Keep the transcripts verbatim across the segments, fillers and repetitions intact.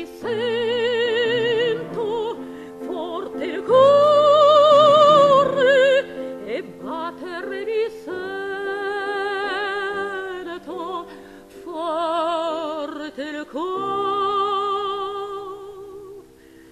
sento forte il cuore e battere mi sento forte il cuore.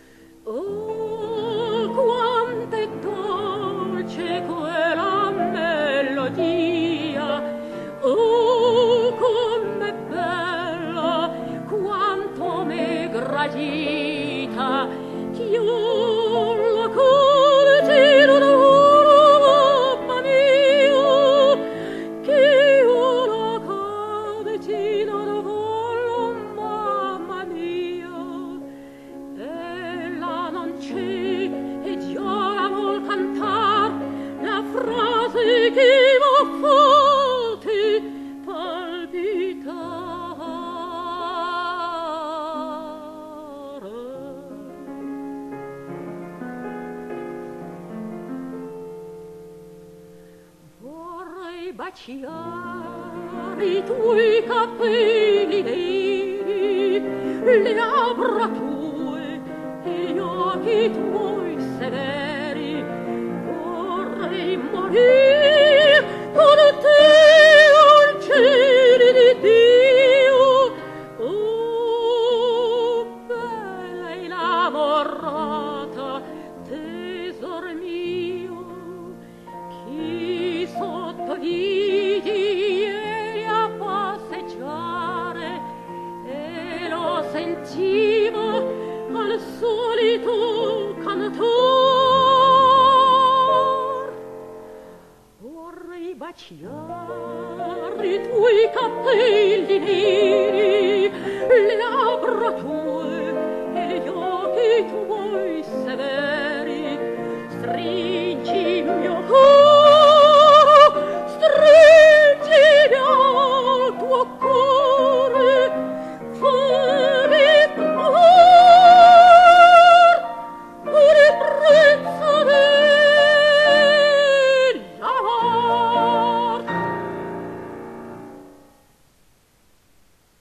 Oh, quanto è dolce quella melodia, oh, com'è bella, quanto m'è gradita, ch'io la coltino d'oro, mamma mia, ch'io la coltino d'oro, mamma mia. Ella non c'è ed io la vol cantar, la frase che m'ha fatte palpitare. Vorrei baciare i tuoi capelli neri, le labbra tue e gli occhi tuoi severi. Vorrei morire con te al cielo di Dio. Oh, bella innamorata, tesor mio, chi sotto vidi ieri a passeggiare e lo sentiva al solito cantor. Vorrei baciare i tuoi capelli neri, le labbra tue